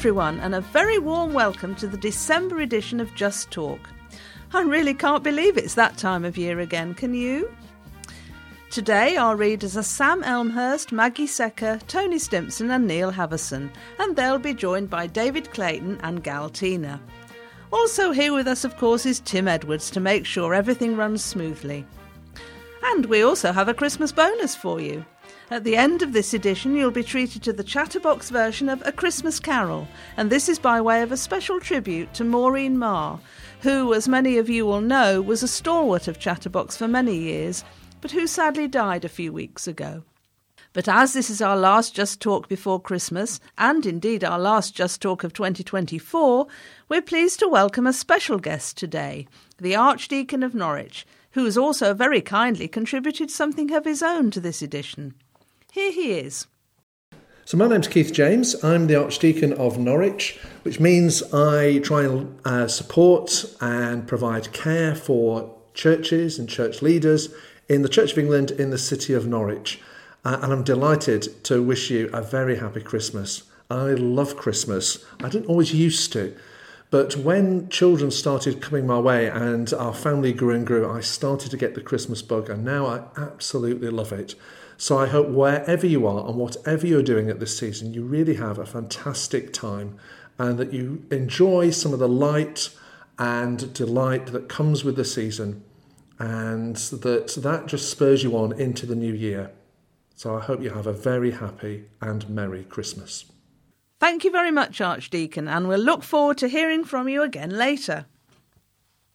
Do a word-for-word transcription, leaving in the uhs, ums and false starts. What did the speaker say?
everyone, and a very warm welcome to the December edition of Just Talk. I really can't believe it's that time of year again, can you? Today our readers are Sam Elmhurst, Maggie Secker, Tony Stimpson and Neil Haverson, and they'll be joined by David Clayton and Gal Tina. Also here with us, of course, is Tim Edwards to make sure everything runs smoothly. And we also have a Christmas bonus for you. At the end of this edition, you'll be treated to the Chatterbox version of A Christmas Carol, and this is by way of a special tribute to Maureen Marr, who, as many of you will know, was a stalwart of Chatterbox for many years, but who sadly died a few weeks ago. But as this is our last Just Talk before Christmas, and indeed our last Just Talk of twenty twenty-four, we're pleased to welcome a special guest today, the Archdeacon of Norwich, who has also very kindly contributed something of his own to this edition. Here he is. So my name's Keith James. I'm the Archdeacon of Norwich, which means I try and uh, support and provide care for churches and church leaders in the Church of England in the city of Norwich. Uh, and I'm delighted to wish you a very happy Christmas. I love Christmas. I didn't always used to. But when children started coming my way and our family grew and grew, I started to get the Christmas bug, and now I absolutely love it. So I hope wherever you are and whatever you're doing at this season, you really have a fantastic time and that you enjoy some of the light and delight that comes with the season, and that that just spurs you on into the new year. So I hope you have a very happy and Merry Christmas. Thank you very much, Archdeacon, and we'll look forward to hearing from you again later.